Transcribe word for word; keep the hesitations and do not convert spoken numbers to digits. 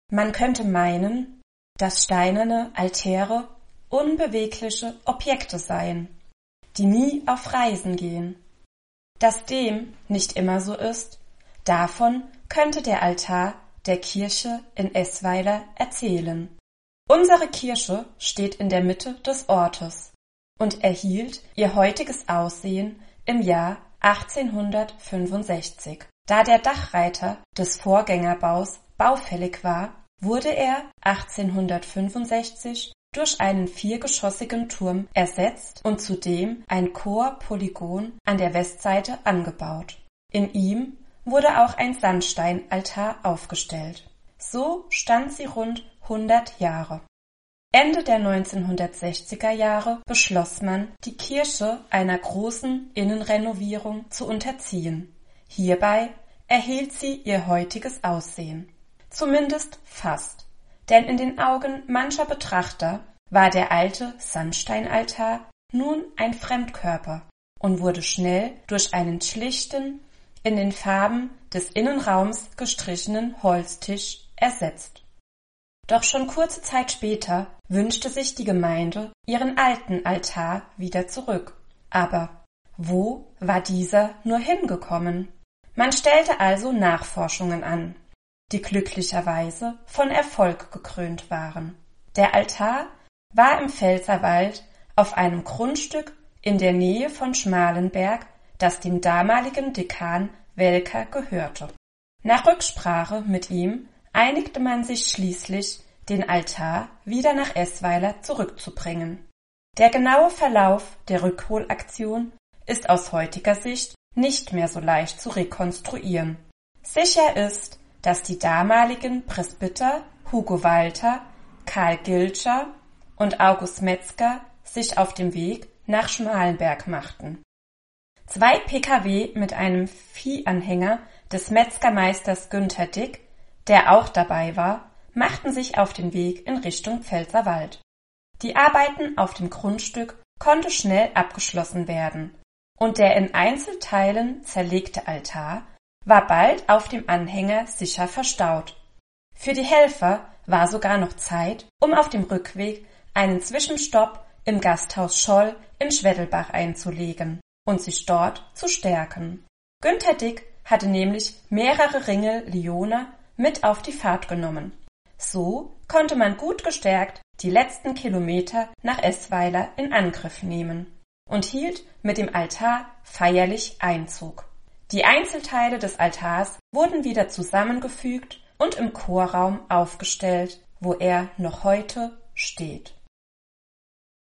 Man könnte meinen, dass steinerne Altäre unbewegliche Objekte seien, die nie auf Reisen gehen. Dass dem nicht immer so ist, davon könnte der Altar der Kirche in Eßweiler erzählen. Unsere Kirche steht in der Mitte des Ortes und erhielt ihr heutiges Aussehen im Jahr achtzehnhundertfünfundsechzig. Da der Dachreiter des Vorgängerbaus baufällig war, wurde er achtzehnhundertfünfundsechzig durch einen viergeschossigen Turm ersetzt und zudem ein Chorpolygon an der Westseite angebaut. In ihm wurde auch ein Sandsteinaltar aufgestellt. So stand sie rund hundert Jahre. Ende der neunzehnhundertsechziger Jahre beschloss man, die Kirche einer großen Innenrenovierung zu unterziehen. Hierbei erhielt sie ihr heutiges Aussehen. Zumindest fast, denn in den Augen mancher Betrachter war der alte Sandsteinaltar nun ein Fremdkörper und wurde schnell durch einen schlichten, in den Farben des Innenraums gestrichenen Holztisch ersetzt. Doch schon kurze Zeit später wünschte sich die Gemeinde ihren alten Altar wieder zurück. Aber wo war dieser nur hingekommen? Man stellte also Nachforschungen an, die glücklicherweise von Erfolg gekrönt waren. Der Altar war im Pfälzerwald auf einem Grundstück in der Nähe von Schmalenberg, das dem damaligen Dekan Welcker gehörte. Nach Rücksprache mit ihm einigte man sich schließlich, den Altar wieder nach Eßweiler zurückzubringen. Der genaue Verlauf der Rückholaktion ist aus heutiger Sicht nicht mehr so leicht zu rekonstruieren. Sicher ist, dass die damaligen Presbyter Hugo Walter, Karl Gilscher und August Metzger sich auf dem Weg nach Schmalenberg machten. Zwei Pkw mit einem Viehanhänger des Metzgermeisters Günther Dick, der auch dabei war, machten sich auf den Weg in Richtung Pfälzerwald. Die Arbeiten auf dem Grundstück konnte schnell abgeschlossen werden und der in Einzelteilen zerlegte Altar war bald auf dem Anhänger sicher verstaut. Für die Helfer war sogar noch Zeit, um auf dem Rückweg einen Zwischenstopp im Gasthaus Scholl in Schwettelbach einzulegen und sich dort zu stärken. Günther Dick hatte nämlich mehrere Ringel Lioner mit auf die Fahrt genommen. So konnte man gut gestärkt die letzten Kilometer nach Eßweiler in Angriff nehmen und hielt mit dem Altar feierlich Einzug. Die Einzelteile des Altars wurden wieder zusammengefügt und im Chorraum aufgestellt, wo er noch heute steht.